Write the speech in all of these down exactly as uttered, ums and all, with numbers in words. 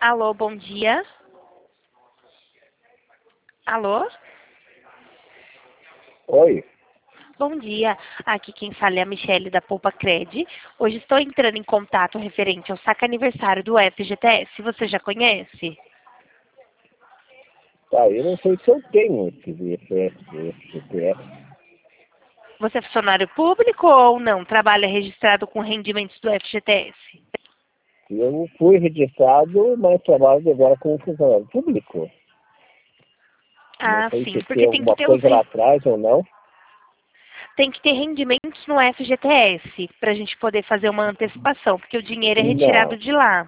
Alô, bom dia. Alô? Oi. Bom dia. Aqui quem fala é a Michele da Poupa Cred. Hoje estou entrando em contato referente ao saque aniversário do F G T S. Você já conhece? Tá, eu não sei se eu tenho esse F G T S. Você é funcionário público ou não? Trabalha registrado com rendimentos do F G T S? Eu fui registrado, mas trabalho agora como funcionário público. Não Ah, sei sim, se tem porque tem que alguma ter os coisa lá re- atrás ou não. tem que ter rendimentos no F G T S para a gente poder fazer uma antecipação, porque o dinheiro é retirado Não. de lá.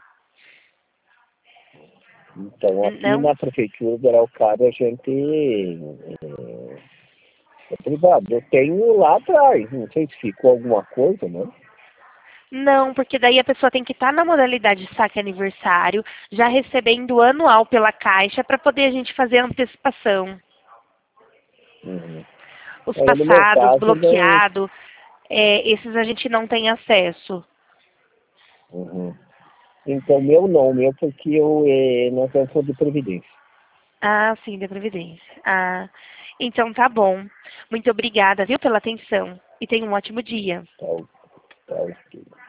Então, aqui Não? na prefeitura de Araucária a gente é, é privado. Eu tenho lá atrás. Não sei se ficou alguma coisa, né? Não, porque daí a pessoa tem que estar na modalidade saque aniversário, já recebendo o anual pela Caixa para poder a gente fazer a antecipação. Uhum. Os É, no meu passados, caso, não. bloqueado, é, esses a gente não tem acesso. Uhum. Então, meu não, meu porque eu é, não sou de previdência. Ah, sim, da Previdência. Ah, então tá bom. Muito obrigada, viu, pela atenção. E tenha um ótimo dia. Tá, tá ok.